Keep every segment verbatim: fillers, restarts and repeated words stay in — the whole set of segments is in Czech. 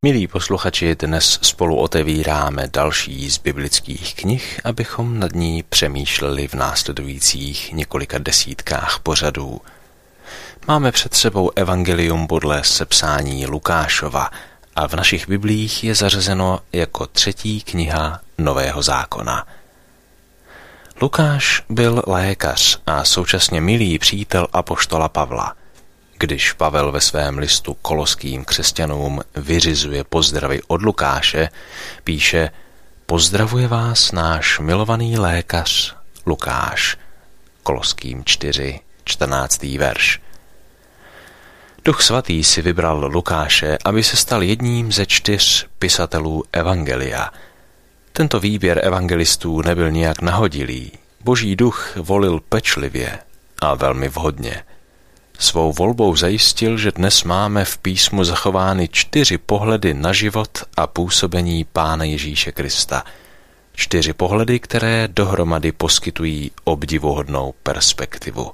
Milí posluchači, dnes spolu otevíráme další z biblických knih, abychom nad ní přemýšleli v následujících několika desítkách pořadů. Máme před sebou evangelium podle sepsání Lukášova a v našich biblích je zařazeno jako třetí kniha Nového zákona. Lukáš byl lékař a současně milý přítel apoštola Pavla. Když Pavel ve svém listu koloským křesťanům vyřizuje pozdravy od Lukáše, píše: Pozdravuje vás náš milovaný lékař Lukáš. Koloským čtyři, čtrnáctý verš. Duch svatý si vybral Lukáše, aby se stal jedním ze čtyř pisatelů evangelia. Tento výběr evangelistů nebyl nijak nahodilý. Boží duch volil pečlivě a velmi vhodně. Svou volbou zajistil, že dnes máme v písmu zachovány čtyři pohledy na život a působení Pána Ježíše Krista. Čtyři pohledy, které dohromady poskytují obdivuhodnou perspektivu.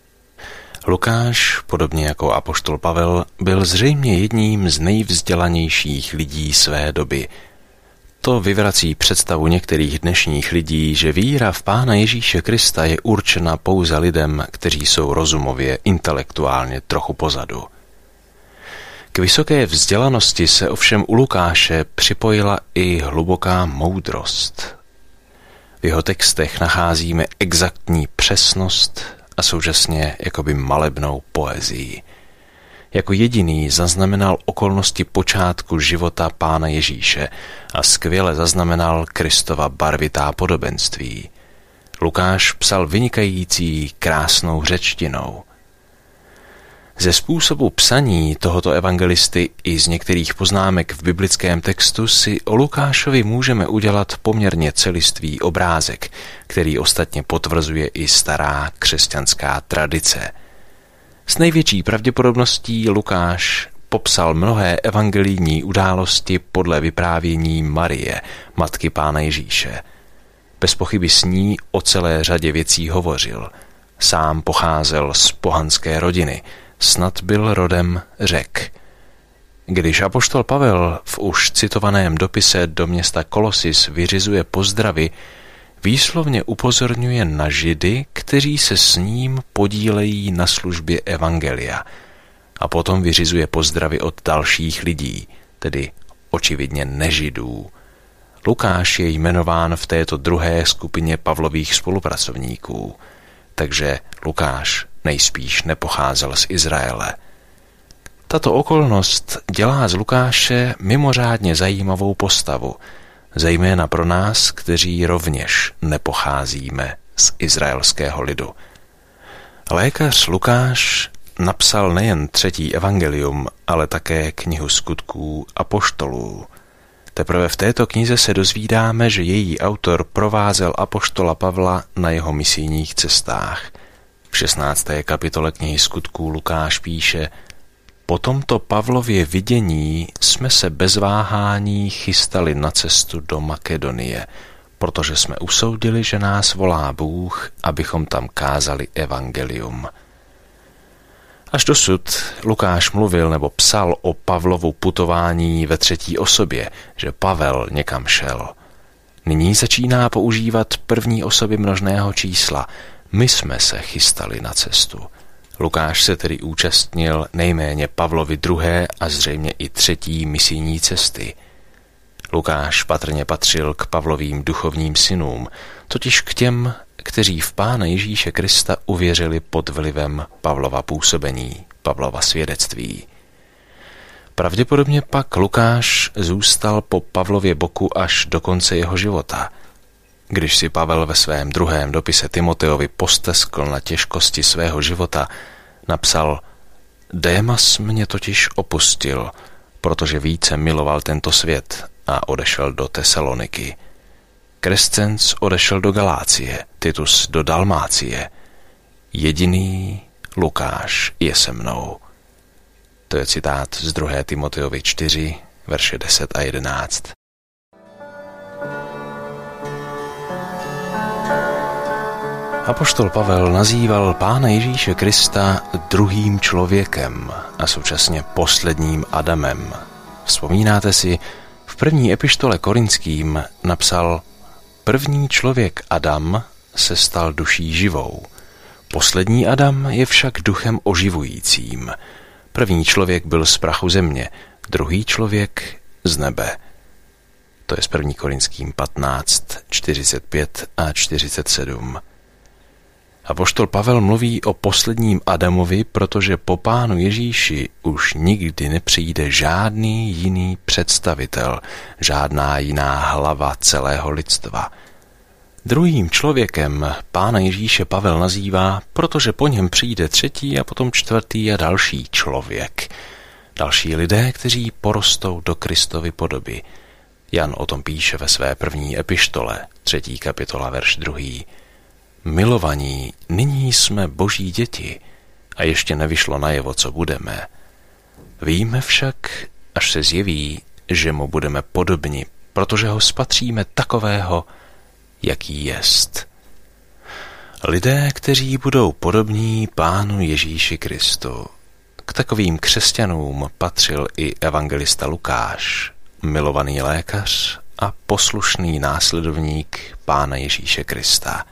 Lukáš, podobně jako apoštol Pavel, byl zřejmě jedním z nejvzdělanějších lidí své doby. To vyvrací představu některých dnešních lidí, že víra v Pána Ježíše Krista je určena pouze lidem, kteří jsou rozumově, intelektuálně trochu pozadu. K vysoké vzdělanosti se ovšem u Lukáše připojila i hluboká moudrost. V jeho textech nacházíme exaktní přesnost a současně jakoby malebnou poezii. Jako jediný zaznamenal okolnosti počátku života Pána Ježíše a skvěle zaznamenal Kristova barvitá podobenství. Lukáš psal vynikající krásnou řečtinou. Ze způsobu psaní tohoto evangelisty i z některých poznámek v biblickém textu si o Lukášovi můžeme udělat poměrně celistvý obrázek, který ostatně potvrzuje i stará křesťanská tradice. S největší pravděpodobností Lukáš popsal mnohé evangelijní události podle vyprávění Marie, matky Pána Ježíše. Bez pochyby s ní o celé řadě věcí hovořil. Sám pocházel z pohanské rodiny, snad byl rodem Řek. Když apoštol Pavel v už citovaném dopise do města Kolosis vyřizuje pozdravy, výslovně upozorňuje na Židy, kteří se s ním podílejí na službě evangelia, a potom vyřizuje pozdravy od dalších lidí, tedy očividně nežidů. Lukáš je jmenován v této druhé skupině Pavlových spolupracovníků, takže Lukáš nejspíš nepocházel z Izraele. Tato okolnost dělá z Lukáše mimořádně zajímavou postavu, zejména pro nás, kteří rovněž nepocházíme z izraelského lidu. Lékař Lukáš napsal nejen třetí evangelium, ale také knihu skutků apoštolů. Teprve v této knize se dozvídáme, že její autor provázel apoštola Pavla na jeho misijních cestách. V šestnácté kapitole knihy skutků Lukáš píše: Po tomto Pavlově vidění jsme se bez váhání chystali na cestu do Makedonie, protože jsme usoudili, že nás volá Bůh, abychom tam kázali evangelium. Až dosud Lukáš mluvil nebo psal o Pavlovu putování ve třetí osobě, že Pavel někam šel. Nyní začíná používat první osoby množného čísla. My jsme se chystali na cestu. Lukáš se tedy účastnil nejméně Pavlovy druhé a zřejmě i třetí misijní cesty. Lukáš patrně patřil k Pavlovým duchovním synům, totiž k těm, kteří v Pána Ježíše Krista uvěřili pod vlivem Pavlova působení, Pavlova svědectví. Pravděpodobně pak Lukáš zůstal po Pavlově boku až do konce jeho života. Když si Pavel ve svém druhém dopise Timoteovi posteskl na těžkosti svého života, napsal: Démas mě totiž opustil, protože více miloval tento svět a odešel do Tesaloniky. Krescenc odešel do Galácie, Titus do Dalmácie. Jediný Lukáš je se mnou. To je citát z druhé Timoteovi čtyři, verše deset a jedenáct. Apoštol Pavel nazýval Pána Ježíše Krista druhým člověkem a současně posledním Adamem. Vzpomínáte si, v první epištole Korinským napsal: První člověk Adam se stal duší živou. Poslední Adam je však duchem oživujícím. První člověk byl z prachu země, druhý člověk z nebe. To je z první Korinským patnáct, čtyřicet pět a čtyřicet sedm. Apoštol Pavel mluví o posledním Adamovi, protože po Pánu Ježíši už nikdy nepřijde žádný jiný představitel, žádná jiná hlava celého lidstva. Druhým člověkem Pána Ježíše Pavel nazývá, protože po něm přijde třetí a potom čtvrtý a další člověk. Další lidé, kteří porostou do Kristovy podoby. Jan o tom píše ve své první epištole, třetí kapitola, verš druhý. Milovaní, nyní jsme Boží děti a ještě nevyšlo najevo, co budeme. Víme však, až se zjeví, že mu budeme podobni, protože ho spatříme takového, jaký jest. Lidé, kteří budou podobní Pánu Ježíši Kristu. K takovým křesťanům patřil i evangelista Lukáš, milovaný lékař a poslušný následovník Pána Ježíše Krista.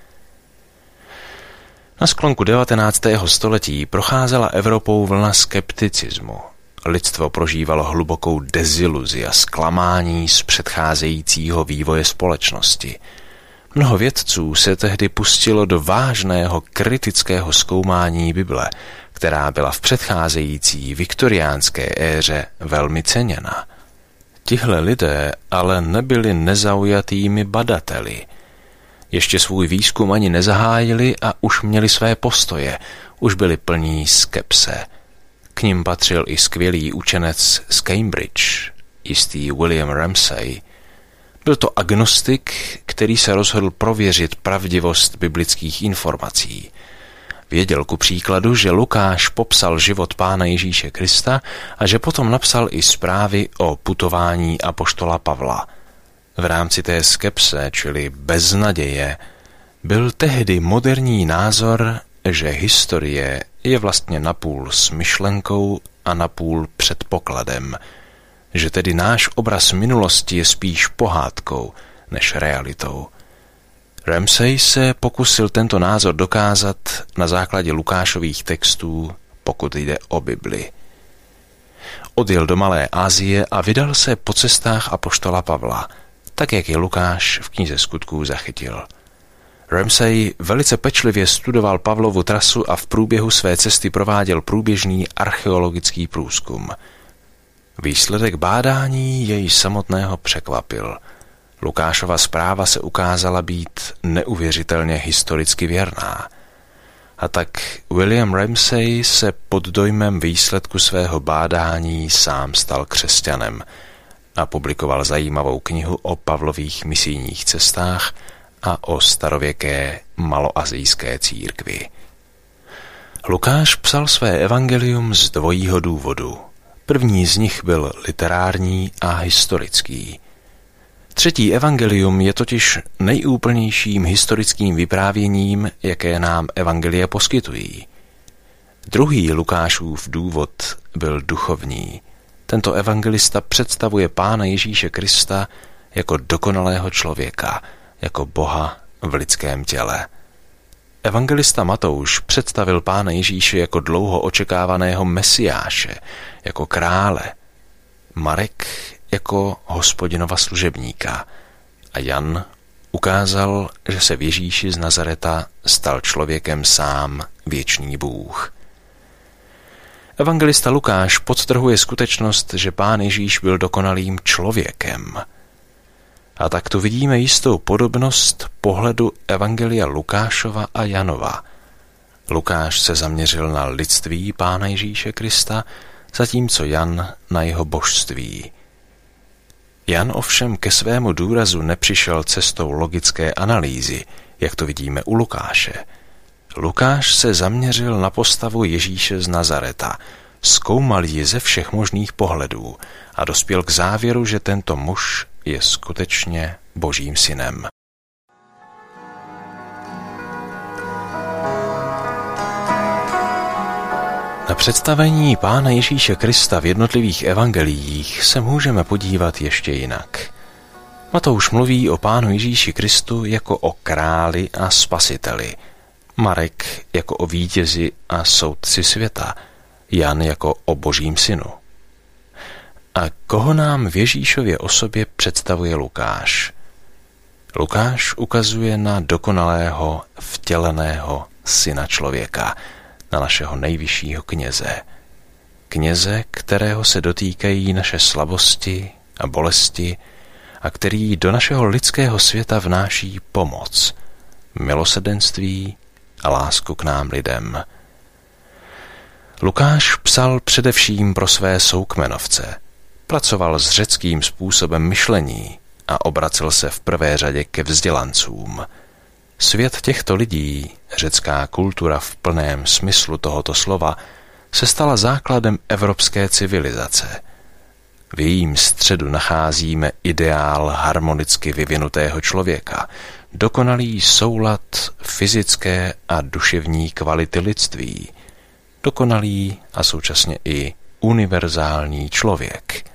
Na sklonku devatenáctého století procházela Evropou vlna skepticismu. Lidstvo prožívalo hlubokou deziluzi a zklamání z předcházejícího vývoje společnosti. Mnoho vědců se tehdy pustilo do vážného kritického zkoumání Bible, která byla v předcházející viktoriánské éře velmi ceněna. Tihle lidé ale nebyli nezaujatými badateli. Ještě svůj výzkum ani nezahájili a už měli své postoje, už byli plní skepse. K nim patřil i skvělý učenec z Cambridge, jistý William Ramsay. Byl to agnostik, který se rozhodl prověřit pravdivost biblických informací. Věděl ku příkladu, že Lukáš popsal život Pána Ježíše Krista a že potom napsal i zprávy o putování apoštola Pavla. V rámci té skepse, čili beznaděje, byl tehdy moderní názor, že historie je vlastně napůl smyšlenkou a napůl předpokladem, že tedy náš obraz minulosti je spíš pohádkou než realitou. Ramsay se pokusil tento názor dokázat na základě Lukášových textů, pokud jde o Bibli. Odjel do Malé Asie a vydal se po cestách apoštola Pavla, tak jak je Lukáš v knize Skutků zachytil. Ramsay velice pečlivě studoval Pavlovu trasu a v průběhu své cesty prováděl průběžný archeologický průzkum. Výsledek bádání jej samotného překvapil. Lukášova zpráva se ukázala být neuvěřitelně historicky věrná. A tak William Ramsay se pod dojmem výsledku svého bádání sám stal křesťanem a publikoval zajímavou knihu o Pavlových misijních cestách a o starověké maloasijské církvi. Lukáš psal své evangelium z dvojího důvodu. První z nich byl literární a historický. Třetí evangelium je totiž nejúplnějším historickým vyprávěním, jaké nám evangelia poskytují. Druhý Lukášův důvod byl duchovní. Tento evangelista představuje Pána Ježíše Krista jako dokonalého člověka, jako Boha v lidském těle. Evangelista Matouš představil Pána Ježíše jako dlouho očekávaného mesiáše, jako krále. Marek jako Hospodinova služebníka a Jan ukázal, že se v Ježíši z Nazareta stal člověkem sám věčný Bůh. Evangelista Lukáš podtrhuje skutečnost, že Pán Ježíš byl dokonalým člověkem. A tak tu vidíme jistou podobnost pohledu evangelia Lukášova a Janova. Lukáš se zaměřil na lidství Pána Ježíše Krista, zatímco Jan na jeho božství. Jan ovšem ke svému důrazu nepřišel cestou logické analýzy, jak to vidíme u Lukáše. Lukáš se zaměřil na postavu Ježíše z Nazareta, zkoumal ji ze všech možných pohledů a dospěl k závěru, že tento muž je skutečně Božím synem. Na Na představení Pána Ježíše Krista v jednotlivých evangeliích se můžeme podívat ještě jinak. Matouš mluví o Pánu Ježíši Kristu jako o králi a spasiteli, Marek jako o vítězi a soudci světa, Jan jako o Božím synu. A koho nám v Ježíšově osobě představuje Lukáš? Lukáš ukazuje na dokonalého, vtěleného syna člověka, na našeho nejvyššího kněze. Kněze, kterého se dotýkají naše slabosti a bolesti a který do našeho lidského světa vnáší pomoc, milosrdenství a lásku k nám lidem. Lukáš psal především pro své soukmenovce, pracoval s řeckým způsobem myšlení a obracel se v prvé řadě ke vzdělancům. Svět těchto lidí, řecká kultura v plném smyslu tohoto slova, se stala základem evropské civilizace. V jejím středu nacházíme ideál harmonicky vyvinutého člověka, dokonalý soulad fyzické a duševní kvality lidství, dokonalý a současně i univerzální člověk.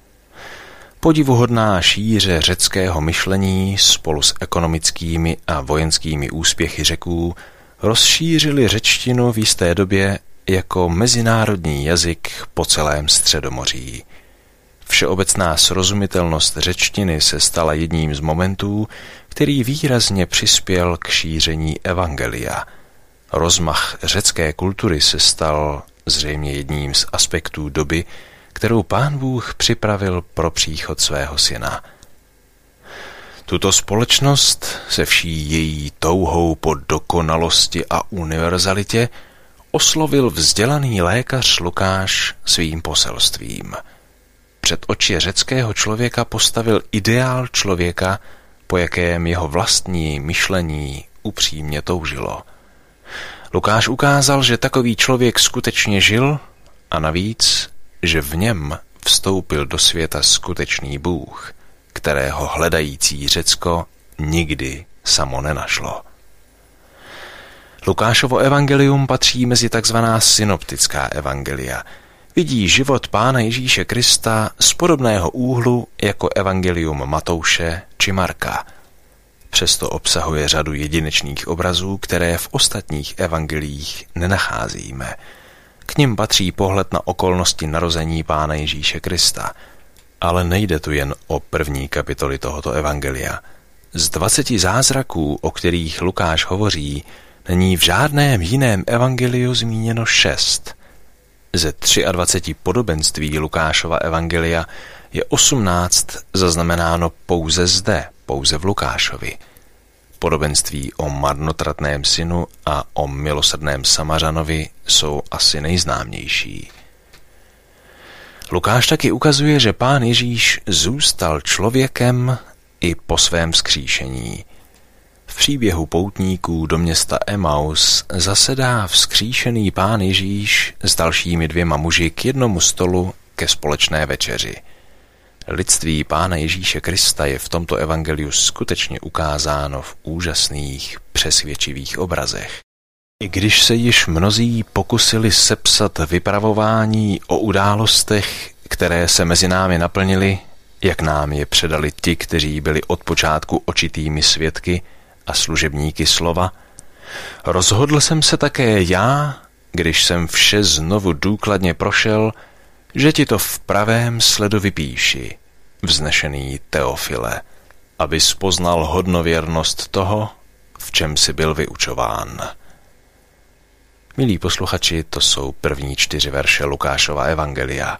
Podivuhodná šíře řeckého myšlení spolu s ekonomickými a vojenskými úspěchy Řeků rozšířili řečtinu v jisté době jako mezinárodní jazyk po celém Středomoří. Všeobecná srozumitelnost řečtiny se stala jedním z momentů, který výrazně přispěl k šíření evangelia. Rozmach řecké kultury se stal zřejmě jedním z aspektů doby, kterou Pán Bůh připravil pro příchod svého syna. Tuto společnost se vší její touhou po dokonalosti a univerzalitě oslovil vzdělaný lékař Lukáš svým poselstvím. Před oči řeckého člověka postavil ideál člověka, po jakém jeho vlastní myšlení upřímně toužilo. Lukáš ukázal, že takový člověk skutečně žil a navíc, že v něm vstoupil do světa skutečný Bůh, kterého hledající Řecko nikdy samo nenašlo. Lukášovo evangelium patří mezi takzvaná synoptická evangelia. Vidí život Pána Ježíše Krista z podobného úhlu jako evangelium Matouše či Marka. Přesto obsahuje řadu jedinečných obrazů, které v ostatních evangeliích nenacházíme. K nim patří pohled na okolnosti narození Pána Ježíše Krista. Ale nejde tu jen o první kapitoly tohoto evangelia. Z dvaceti zázraků, o kterých Lukáš hovoří, není v žádném jiném evangeliu zmíněno šest. Ze dvaceti tři podobenství Lukášova evangelia je osmnáct zaznamenáno pouze zde, pouze v Lukášovi. Podobenství o marnotratném synu a o milosrdném Samařanovi jsou asi nejznámější. Lukáš taky ukazuje, že Pán Ježíš zůstal člověkem i po svém vzkříšení. V příběhu poutníků do města Emaus zasedá vzkříšený Pán Ježíš s dalšími dvěma muži k jednomu stolu ke společné večeři. Lidství Pána Ježíše Krista je v tomto evangeliu skutečně ukázáno v úžasných, přesvědčivých obrazech. I když se již mnozí pokusili sepsat vypravování o událostech, které se mezi námi naplnily, jak nám je předali ti, kteří byli od počátku očitými svědky a služebníky slova, rozhodl jsem se také já, když jsem vše znovu důkladně prošel, že ti to v pravém sledu vypíši, vznešený Teofile, abys poznal hodnověrnost toho, v čem jsi byl vyučován. Milí posluchači, to jsou první čtyři verše Lukášova evangelia.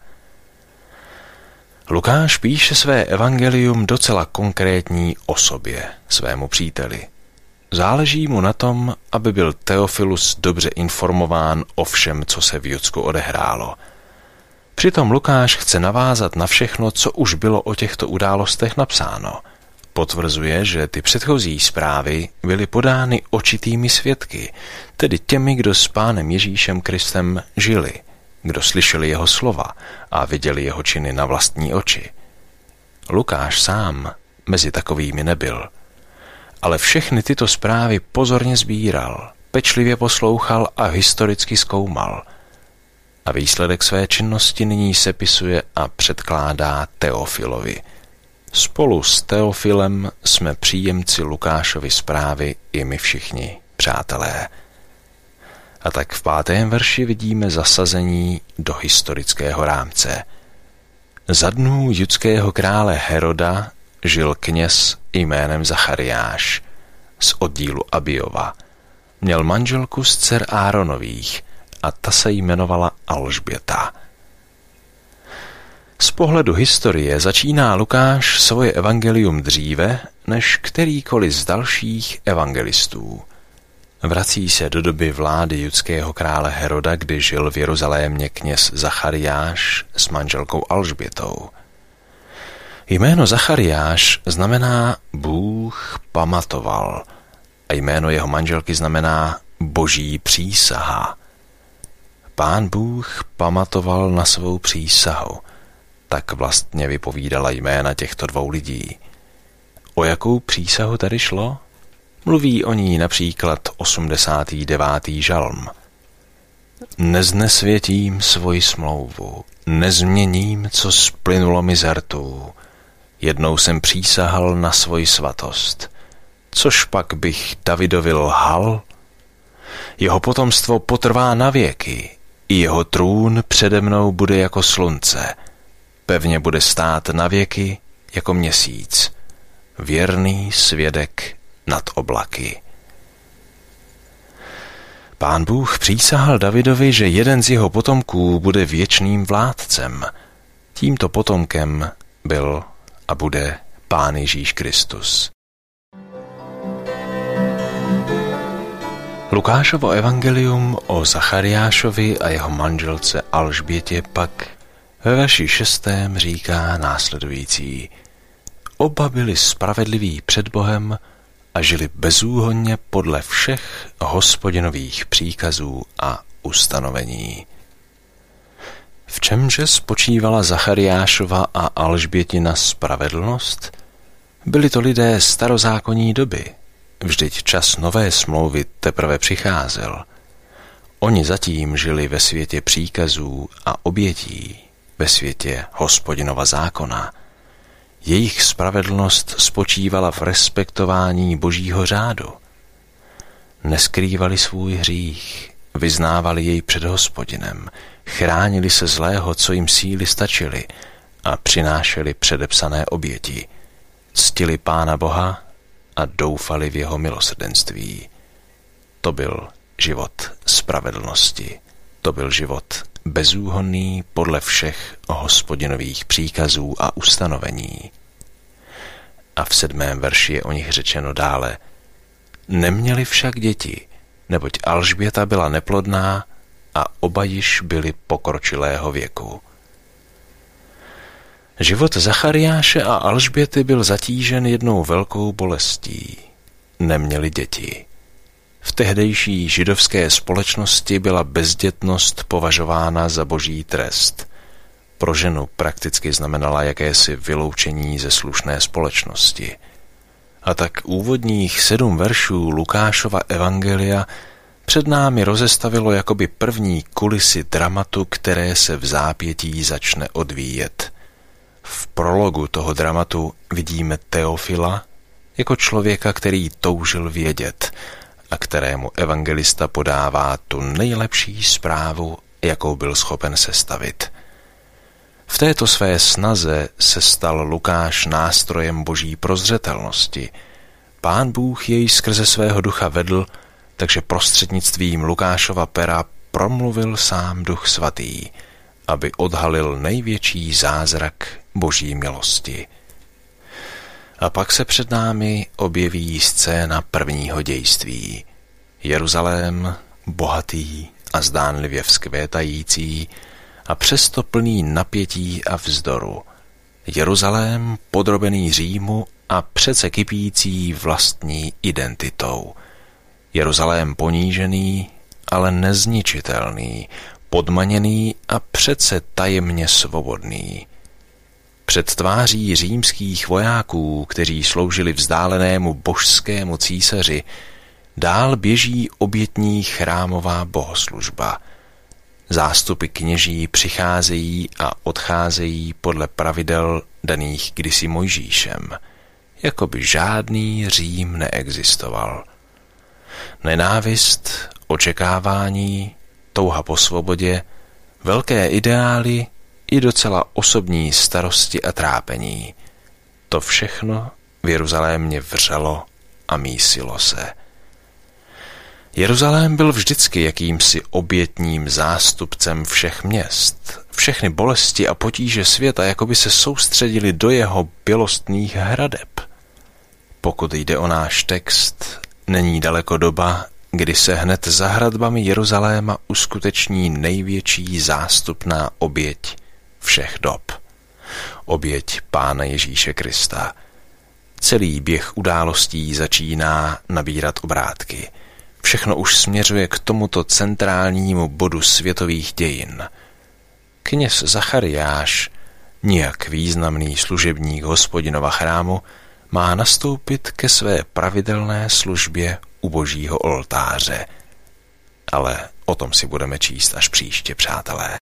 Lukáš píše své evangelium docela konkrétní osobě, svému příteli. Záleží mu na tom, aby byl Teofilus dobře informován o všem, co se v Judsku odehrálo. Přitom Lukáš chce navázat na všechno, co už bylo o těchto událostech napsáno. Potvrzuje, že ty předchozí zprávy byly podány očitými svědky, tedy těmi, kdo s Pánem Ježíšem Kristem žili, kdo slyšeli jeho slova a viděli jeho činy na vlastní oči. Lukáš sám mezi takovými nebyl, ale všechny tyto zprávy pozorně sbíral, pečlivě poslouchal a historicky zkoumal. a výsledek své činnosti nyní sepisuje a předkládá Teofilovi. Spolu s Teofilem jsme příjemci Lukášovy zprávy i my všichni, přátelé. A tak v pátém verši vidíme zasazení do historického rámce. Za dnů judského krále Heroda žil kněz jménem Zachariáš z oddílu Abiova. Měl manželku z dcer Áronových a ta se jmenovala Alžběta. Z pohledu historie začíná Lukáš svoje evangelium dříve než kterýkoliv z dalších evangelistů. Vrací se do doby vlády judského krále Heroda, kdy žil v Jeruzalémě kněz Zachariáš s manželkou Alžbětou. Jméno Zachariáš znamená Bůh pamatoval a jméno jeho manželky znamená Boží přísaha. Pán Bůh pamatoval na svou přísahu, tak vlastně vypovídala jména těchto dvou lidí. O jakou přísahu tady šlo? Mluví o ní například osmdesátý devátý žalm. Neznesvětím svoji smlouvu, nezměním, co splynulo mi z rtů. Jednou jsem přísahal na svoji svatost. Což pak bych Davidovi lhal? Jeho potomstvo potrvá na věky, i jeho trůn přede mnou bude jako slunce. Pevně bude stát na věky jako měsíc. Věrný svědek nad oblaky. Pán Bůh přísahal Davidovi, že jeden z jeho potomků bude věčným vládcem. Tímto potomkem byl a bude Pán Ježíš Kristus. Lukášovo evangelium o Zachariášovi a jeho manželce Alžbětě pak ve verši šestém říká následující. Oba byli spravedliví před Bohem a žili bezúhonně podle všech Hospodinových příkazů a ustanovení. V čemže spočívala Zachariášova a Alžbětina spravedlnost? Byli to lidé starozákonní doby, vždyť čas nové smlouvy teprve přicházel. Oni zatím žili ve světě příkazů a obětí, ve světě Hospodinova zákona. Jejich spravedlnost spočívala v respektování Božího řádu. Neskrývali svůj hřích, vyznávali jej před Hospodinem, chránili se zlého, co jim síly stačily, a přinášeli předepsané oběti. Ctili Pána Boha a doufali v jeho milosrdenství. To byl život spravedlnosti. To byl život bezúhonný podle všech Hospodinových příkazů a ustanovení. A v sedmém verši je o nich řečeno dále. Neměli však děti, neboť Alžběta byla neplodná a oba již byli pokročilého věku. Život Zachariáše a Alžběty byl zatížen jednou velkou bolestí. Neměli děti. V tehdejší židovské společnosti byla bezdětnost považována za boží trest. Pro ženu prakticky znamenala jakési vyloučení ze slušné společnosti. A tak úvodních sedm veršů Lukášova evangelia před námi rozestavilo jakoby první kulisy dramatu, které se v zápětí začne odvíjet. V prologu toho dramatu vidíme Teofila jako člověka, který toužil vědět a kterému evangelista podává tu nejlepší zprávu, jakou byl schopen sestavit. V této své snaze se stal Lukáš nástrojem boží prozřetelnosti. Pán Bůh jej skrze svého ducha vedl, takže prostřednictvím Lukášova pera promluvil sám Duch Svatý, aby odhalil největší zázrak boží milosti. A pak se před námi objeví scéna prvního dějství. Jeruzalém, bohatý a zdánlivě vzkvétající a přesto plný napětí a vzdoru. Jeruzalém podrobený Římu a přece kypící vlastní identitou. Jeruzalém ponížený, ale nezničitelný, podmaněný a přece tajemně svobodný. Před tváří římských vojáků, kteří sloužili vzdálenému božskému císaři, dál běží obětní chrámová bohoslužba. Zástupy kněží přicházejí a odcházejí podle pravidel daných kdysi Mojžíšem, jako by žádný Řím neexistoval. Nenávist, očekávání, touha po svobodě, velké ideály i docela osobní starosti a trápení. To všechno v Jeruzalémě vřelo a mísilo se. Jeruzalém byl vždycky jakýmsi obětním zástupcem všech měst. Všechny bolesti a potíže světa jakoby se soustředily do jeho bělostných hradeb. Pokud jde o náš text, není daleko doba, kdy se hned za hradbami Jeruzaléma uskuteční největší zástupná oběť všech dob. Oběť Pána Ježíše Krista. Celý běh událostí začíná nabírat obrátky. Všechno už směřuje k tomuto centrálnímu bodu světových dějin. Kněz Zachariáš, nijak významný služebník Hospodinova chrámu, má nastoupit ke své pravidelné službě u Božího oltáře. Ale o tom si budeme číst až příště, přátelé.